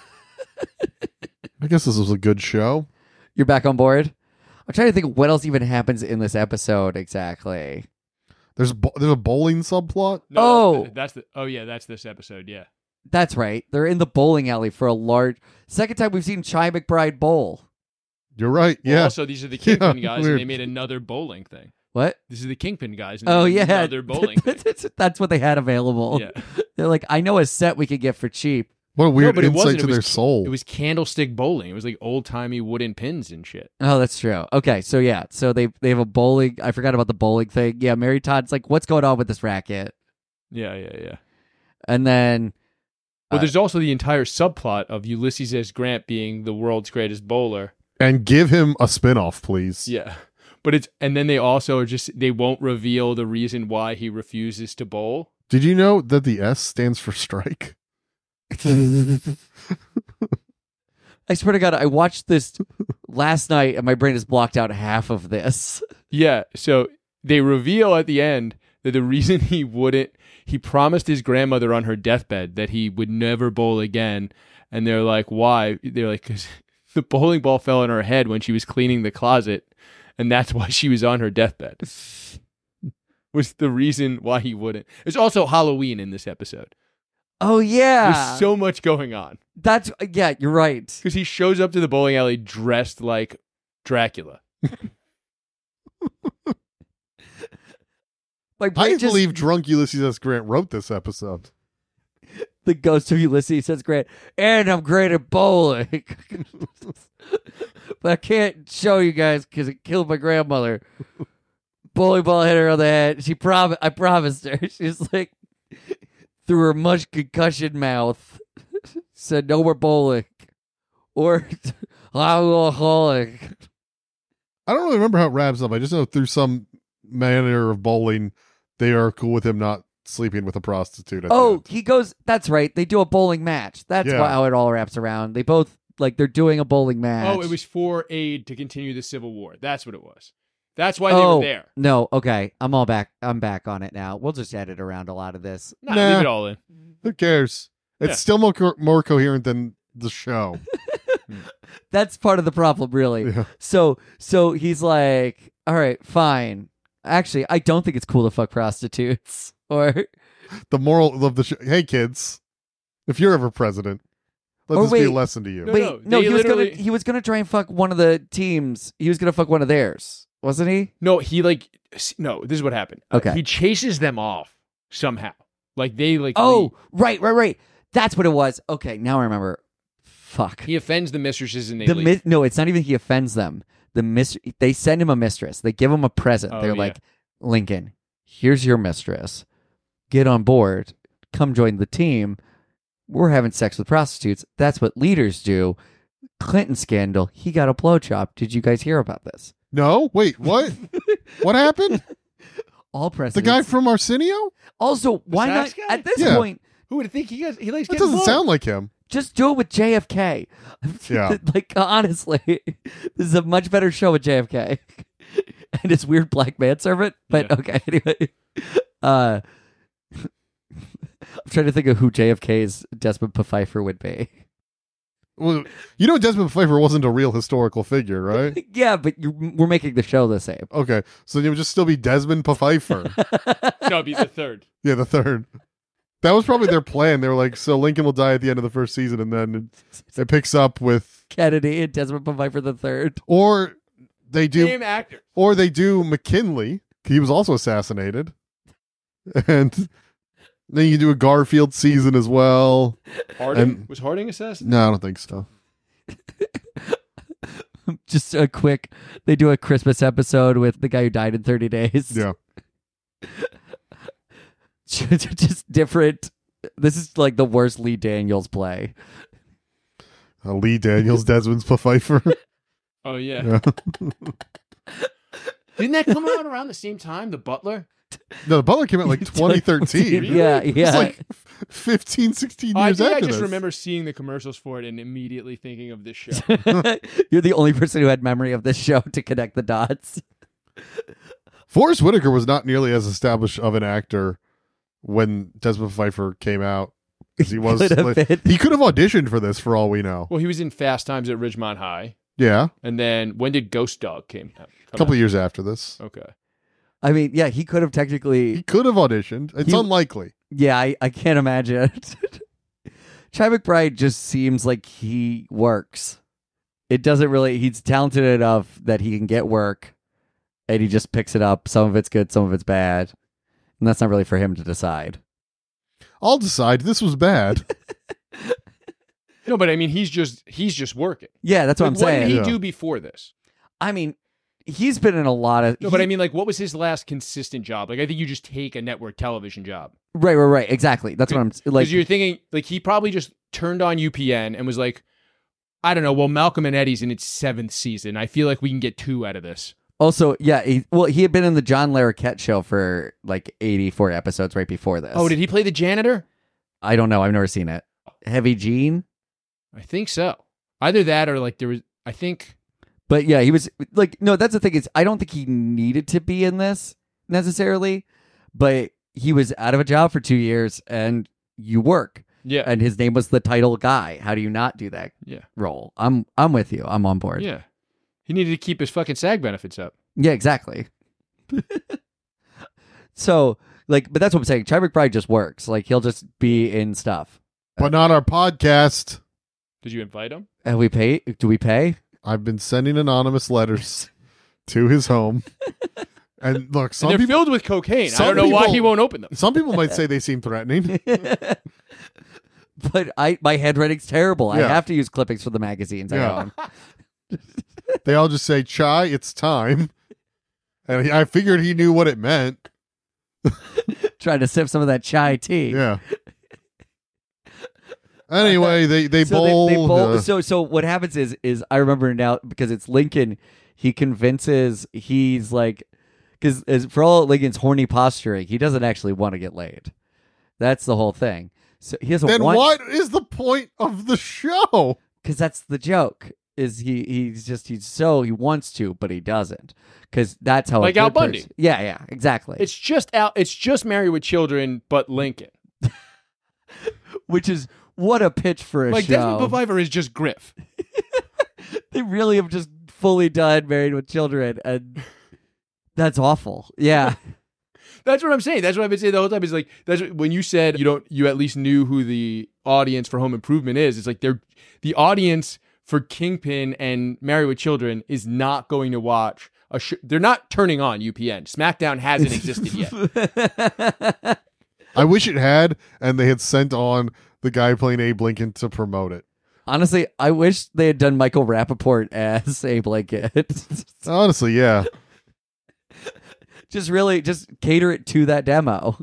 I guess this was a good show. You're back on board? I'm trying to think what else even happens in this episode exactly. There's a bowling subplot. Oh. that's this episode. Yeah, That's right. They're in the bowling alley for a second time we've seen Chi McBride bowl. You're right. Well, Yeah. also, these are the Kingpin Yeah, guys, weird. and they made another bowling thing. What? This is the Kingpin guys. And Oh they made yeah. another bowling thing. That's what they had available. Yeah. They're like, I know a set we could get for cheap. What a weird No, but it insight wasn't. to It was their soul. It was candlestick bowling. It was like old timey wooden pins and shit. Oh, that's true. Okay, so yeah, so they have a bowling. I forgot about the bowling thing. Yeah, Mary Todd's like, what's going on with this racket? Yeah. And then Well, there's also the entire subplot of Ulysses S. Grant being the world's greatest bowler. And give him a spinoff, please. Yeah. But then they also are they won't reveal the reason why he refuses to bowl. Did you know that the S stands for strike? I swear to God, I watched this last night and my brain has blocked out half of this. Yeah, so they reveal at the end that the reason he promised his grandmother on her deathbed that he would never bowl again. And they're like, why? They're like, because the bowling ball fell in her head when she was cleaning the closet. And that's why she was on her deathbed. Was the reason why he wouldn't. There's also Halloween in this episode. Oh, yeah. There's so much going on. Yeah, you're right. Because he shows up to the bowling alley dressed like Dracula. My brain I believe drunk Ulysses S. Grant wrote this episode. The ghost of Ulysses S. Grant, and I'm great at bowling. But I can't show you guys because it killed my grandmother. Bowling ball hit her on the head. I promised her. She's like, through her mush concussion mouth, said, no more bowling. Or alcoholic. I don't really remember how it wraps up. I just know through some manner of bowling, they are cool with him not sleeping with a prostitute. At the end. He goes, that's right. They do a bowling match. That's how it all wraps around. They both, they're doing a bowling match. Oh, it was for aid to continue the Civil War. That's what it was. That's why they were there. No, okay. I'm back on it now. We'll just edit around a lot of this. Nah, leave it all in. Who cares? It's still more coherent than the show. That's part of the problem, really. Yeah. So he's like, all right, fine. Actually, I don't think it's cool to fuck prostitutes. Or The moral of the show. Hey, kids, if you're ever president, let this be a lesson to you. No, he was gonna try and fuck one of the teams. He was gonna fuck one of theirs, wasn't he? No, this is what happened. Okay. He chases them off somehow. Right. That's what it was. Okay, now I remember. Fuck. He offends the mistresses and they leave. No, it's not even he offends them. They send him a mistress. They give him a present. Oh, They're yeah. like, Lincoln, here's your mistress. Get on board. Come join the team. We're having sex with prostitutes. That's what leaders do. Clinton scandal. He got a blowjob. Did you guys hear about this? No? Wait, what? What happened? All The presidents. guy from Arsenio? Also, why not? sax guy? At this Yeah. point, Who would think he likes That getting doesn't blown? sound like him. just do it with JFK. Yeah. Honestly, this is a much better show with JFK and his weird black manservant. But Yeah. okay, anyway. I'm trying to think of who JFK's Desmond Pfeiffer would be. Well, you know Desmond Pfeiffer wasn't a real historical figure, right? Yeah, but we're making the show the same. Okay, so it would just still be Desmond Pfeiffer. No, it'd be the third. Yeah, the third. That was probably their plan. They were like, so Lincoln will die at the end of the first season, and then it picks up with, Kennedy and Desmond Pfeiffer the third. or they do, Same actor. or they do McKinley. He was also assassinated, and then you do a Garfield season as well. Harding? Was Harding assassinated? No, I don't think so. Just a quick, they do a Christmas episode with the guy who died in 30 days. Yeah. Just different. This is like the worst Lee Daniels play. Lee Daniels, Desmond Pfeiffer. Oh, yeah. Yeah. Didn't that come out around the same time, The Butler? No, The Butler came out like 2013. Yeah, It's yeah. like 15, 16 I years think after I just this. remember seeing the commercials for it and immediately thinking of this show. You're the only person who had memory of this show to connect the dots. Forrest Whitaker was not nearly as established of an actor when Desmond Pfeiffer came out. 'Cause he was, Could have like, been. he could have auditioned for this for all we know. Well, he was in Fast Times at Ridgemont High. Yeah, And then when did Ghost Dog come a couple out? years after this. Okay. I mean, yeah, he could have He technically. could have auditioned. It's He- unlikely. Yeah, I can't imagine. Chad McBride just seems like he works. It doesn't really. He's talented enough that he can get work, and he just picks it up. Some of it's good, some of it's bad, and that's not really for him to decide. I'll decide this was bad. No, but I mean, he's just working. Yeah, that's what I'm Like, what saying. did he Yeah. do before this? I mean, he's been in a lot of. No, but I mean, like, what was his last consistent job? Like, I think you just take a network television job. right. Exactly. That's what I'm like. Because you're thinking, like, he probably just turned on UPN and was like, I don't know, well, Malcolm and Eddie's in its 7th season. I feel like we can get 2 out of this. Also, yeah, he had been in the John Larroquette show for like 84 episodes right before this. Oh, did he play the janitor? I don't know. I've never seen it. Heavy Gene? I think so. Either that or like there was, I think. But yeah, he was like, no, that's the thing is, I don't think he needed to be in this necessarily, but he was out of a job for 2 years and you work. Yeah. And his name was the title guy. How do you not do that role? I'm with you. I'm on board. Yeah. He needed to keep his fucking SAG benefits up. Yeah, exactly. So, like, but that's what I'm saying. Chad McBride just works. Like, he'll just be in stuff. But not our podcast. Did you invite him? And we pay? Do we pay? I've been sending anonymous letters to his home. And look, And they're filled with cocaine. I some don't know why people- he won't open them. some people might say they seem threatening. But my handwriting's terrible. I Yeah. have to use clippings for the magazines I Yeah. own. They all just say, "Chai, it's time." And I figured he knew what it meant. Trying to sip some of that chai tea. Yeah. Anyway, they So bowl. they bowl. So what happens is I remember now because it's Lincoln. He convinces he's like, because for all Lincoln's horny posturing, he doesn't actually want to get laid. That's the whole thing. So he doesn't then want. what is the point of the show? Because that's the joke. Is he wants to, but he doesn't. Because that's how Like a Al good Bundy. person- Yeah, exactly. It's just Married with Children, but Lincoln. Which is what a pitch for a Like show. Desmond Pfeiffer is just Griff. They really have just fully done Married with Children, and that's awful. Yeah. That's what I'm saying. That's what I've been saying the whole time. Is like when you said you at least knew who the audience for Home Improvement is. It's like the audience for Kingpin and Married with Children is not going to watch a show. They're not turning on UPN. SmackDown hasn't existed yet. I wish it had, and they had sent on the guy playing Abe Lincoln to promote it. Honestly, I wish they had done Michael Rappaport as Abe Lincoln. Honestly, yeah. Just cater it to that demo.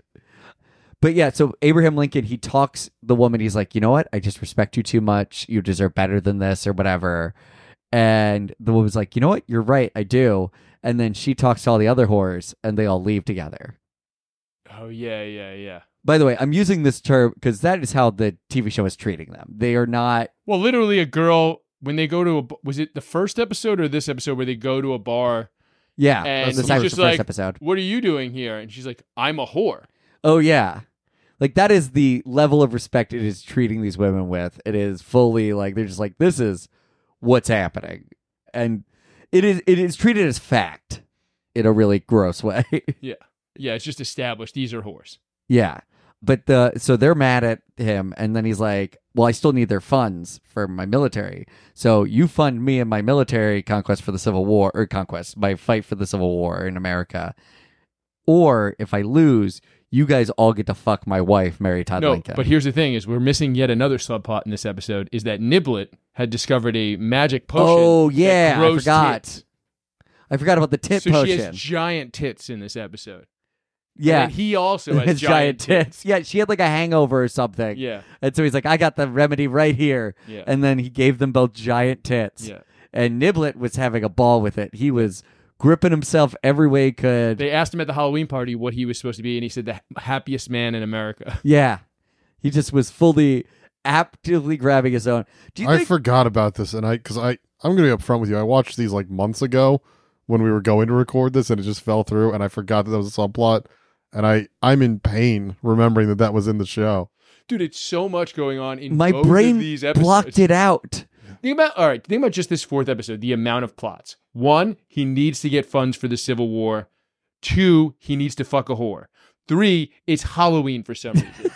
But yeah, so Abraham Lincoln, he talks the woman. He's like, you know what? I just respect you too much. You deserve better than this or whatever. And the woman's like, you know what? You're right. I do. And then she talks to all the other whores and they all leave together. Oh yeah. By the way, I'm using this term because that is how the TV show is treating them. They are not. Well, literally, a girl when they go to was it the first episode or this episode where they go to a bar? Yeah. And This he's is actually just the first like, episode. "What are you doing here?" And she's like, "I'm a whore." Oh, yeah. Like, that is the level of respect it is treating these women with. It is fully like, they're just like, this is what's happening. And it is treated as fact in a really gross way. Yeah, it's just established. These are whores. Yeah. But so they're mad at him. And then he's like, well, I still need their funds for my military. So you fund me and my military conquest for the Civil War, or conquest, my fight for the Civil War in America. Or if I lose, you guys all get to fuck my wife, Mary Todd No, Lincoln. but here's the thing: is we're missing yet another subplot in this episode. Is that Niblet had discovered a magic potion? Oh, that yeah, I grows forgot. tits. I forgot about the tit So potion. she has giant tits in this episode. Yeah. And he also has His giant tits. Yeah, she had like a hangover or something. Yeah, And so he's like, I got the remedy right here. yeah, And then he gave them both giant tits. yeah. And Niblet was having a ball with it. He was gripping himself every way he could. They asked him at the Halloween party what he was supposed to be, and he said the happiest man in America. Yeah. He just was fully actively grabbing his own. Do you I think forgot about this, and I'm going to be upfront with you. I watched these like months ago when we were going to record this, and it just fell through, and I forgot that was a subplot, and I'm in pain remembering that was in the show. Dude, it's so much going on in my both of brain these episodes. blocked it out? Think about just this fourth episode, the amount of plots. 1, he needs to get funds for the Civil War. 2, he needs to fuck a whore. 3, it's Halloween for some reason.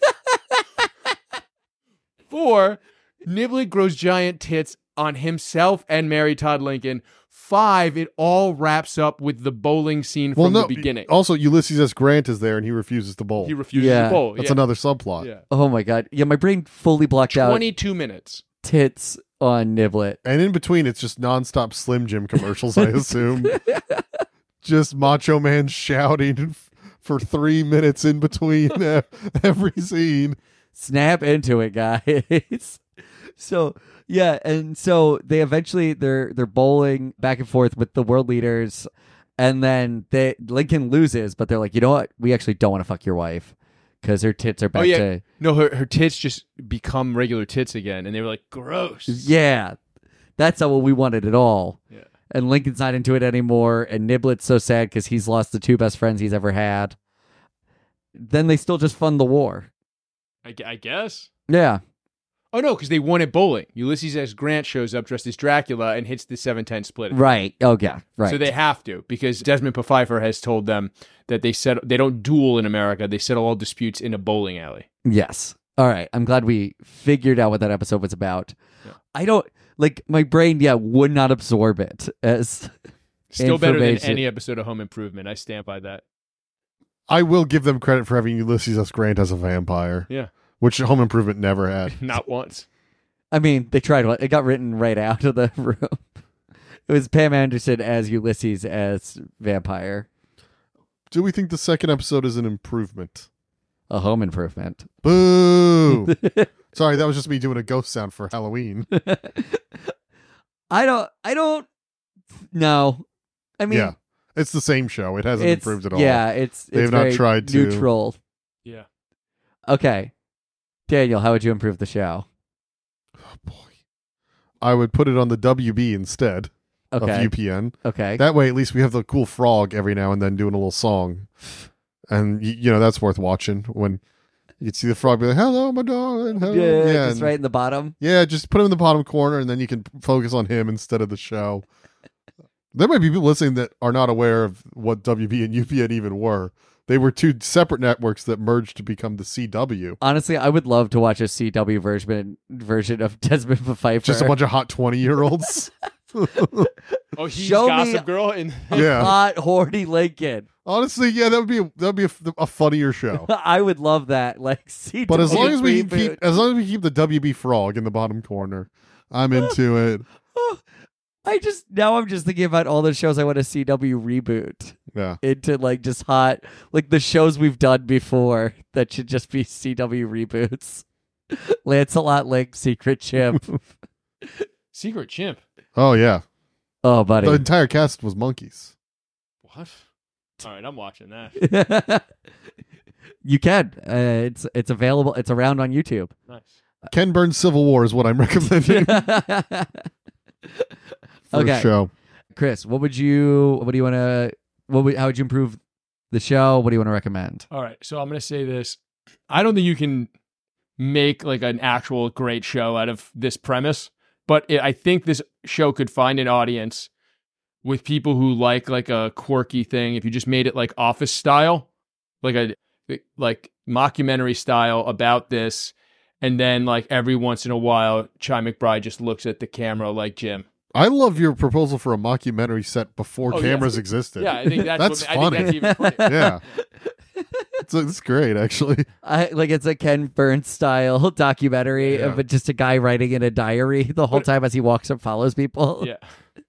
4, Niblet grows giant tits on himself and Mary Todd Lincoln. 5, it all wraps up with the bowling scene from the beginning. Also, Ulysses S. Grant is there, and he refuses to bowl. He refuses Yeah. to bowl. That's yeah. another subplot. Yeah. Oh my God. Yeah, my brain fully blocked out 22 minutes. tits on Niblet. And in between, it's just nonstop Slim Jim commercials, I assume. Just Macho Man shouting for 3 minutes in between every scene. Snap into it, guys. So yeah, and so they eventually they're bowling back and forth with the world leaders, and then Lincoln loses, but they're like, you know what? We actually don't want to fuck your wife because her tits are back Oh, yeah. to No, her tits just become regular tits again, and they were like, gross. yeah. That's not what we wanted at all. Yeah. And Lincoln's not into it anymore. And Niblet's so sad because he's lost the two best friends he's ever had. Then they still just fund the war. I guess. Yeah. Oh, no, because they won at bowling. Ulysses S. Grant shows up dressed as Dracula and hits the 7-10 split. Right. Oh, yeah. Right. So they have to, because Desmond Pfeiffer has told them that they don't duel in America. They settle all disputes in a bowling alley. Yes. All right. I'm glad we figured out what that episode was about. Yeah. I don't, like, my brain, would not absorb it as Still better than information. any episode of Home Improvement. I stand by that. I will give them credit for having Ulysses S. Grant as a vampire, Yeah. which Home Improvement never had. Not once. I mean, they tried. It got written right out of the room. It was Pam Anderson as Ulysses as vampire. Do we think the second episode is an improvement? A home improvement. Boo! Sorry, that was just me doing a ghost sound for Halloween. I don't know. I mean, Yeah, it's the same show. It hasn't it's improved at all. Yeah, it's They've not very tried to- neutral. Yeah. Okay, Daniel, how would you improve the show? Oh, boy. I would put it on the WB instead of Okay, UPN. okay. That way, at least we have the cool frog every now and then doing a little song. And, that's worth watching when you'd see the frog be like, hello, my darling. Hello. yeah, just and- right in the bottom. Yeah, just put him in the bottom corner, and then you can focus on him instead of the show. There might be people listening that are not aware of what WB and UPN even were. They were two separate networks that merged to become the CW. Honestly, I would love to watch a CW version of Desmond Pfeiffer. Just a bunch of hot 20-year-olds. Oh, he's Show me- Gossip Girl? And Yeah. hot, horny Lincoln. Honestly, yeah, that would be a funnier show. I would love that. Like, CW But as long as we reboot. keep the WB frog in the bottom corner, I'm into it. I'm just thinking about all the shows I want to CW reboot Yeah. into like just hot, like the shows we've done before that should just be CW reboots. Lancelot Link, Secret Chimp. Secret Chimp. Oh yeah. Oh, buddy. The entire cast was monkeys. What? All right, I'm watching that. You can. It's available. It's around on YouTube. Nice. Ken Burns' Civil War is what I'm recommending for Okay. a show. Chris, how would you improve the show? What do you want to recommend? All right, so I'm going to say this. I don't think you can make like an actual great show out of this premise, but I think this show could find an audience with people who like a quirky thing. If you just made it like Office style, like mockumentary style about this, and then like every once in a while, Chi McBride just looks at the camera like Jim. I love your proposal for a mockumentary set before Oh, cameras yeah. existed. Yeah, I think That's I think that's even funnier. Yeah. It's great, actually. It's a Ken Burns style documentary Yeah. of just a guy writing in a diary the whole time as he walks and follows people. Yeah.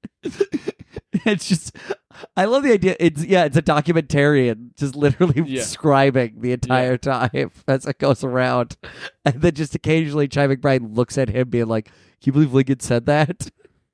It's just, I love the idea. It's a documentarian just literally Yeah. describing the entire time as it goes around, and then just occasionally Chi McBride looks at him being like, "Can you believe Lincoln said that?"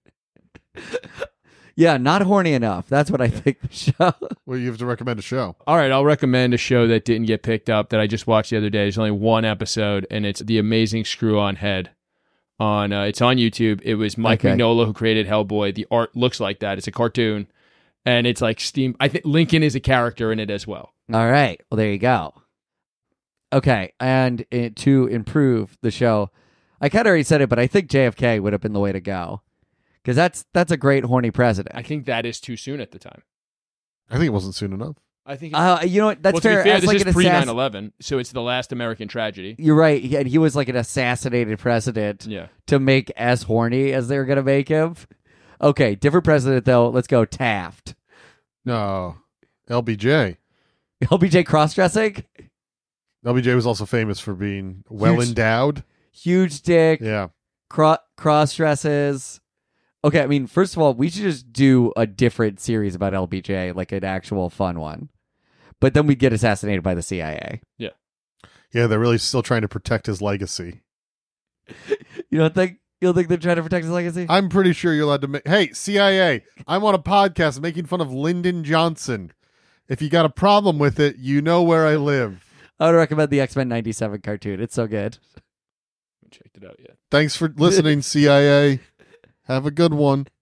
Yeah, not horny enough. That's what I think the show. Well, you have to recommend a show. All right, I'll recommend a show that didn't get picked up that I just watched the other day. There's only one episode, and it's The Amazing Screw-On Head. It's on YouTube. It was Mike Okay. Mignola who created Hellboy. The art looks like that. It's a cartoon, and it's like steam. I think Lincoln is a character in it as well. All right. Well, there you go. Okay, and to improve the show, I kind of already said it, but I think JFK would have been the way to go. Because that's a great horny president. I think that is too soon at the time. I think it wasn't soon enough. I think. You know what? That's well, fair. To be fair, As this like is an pre assassin- 9/11, so it's the last American tragedy. You're right. And he was like an assassinated president Yeah. to make as horny as they were going to make him. Okay, different president, though. Let's go Taft. No. LBJ. LBJ cross-dressing? LBJ was also famous for being well Huge- endowed. Huge dick. Yeah. Cross-dresses. Okay, I mean, first of all, we should just do a different series about LBJ, like an actual fun one. But then we'd get assassinated by the CIA. Yeah, they're really still trying to protect his legacy. You don't think they're trying to protect his legacy? I'm pretty sure you're allowed to make. Hey, CIA, I'm on a podcast making fun of Lyndon Johnson. If you got a problem with it, you know where I live. I would recommend the X-Men 97 cartoon. It's so good. I haven't checked it out yet. Thanks for listening, CIA. Have a good one.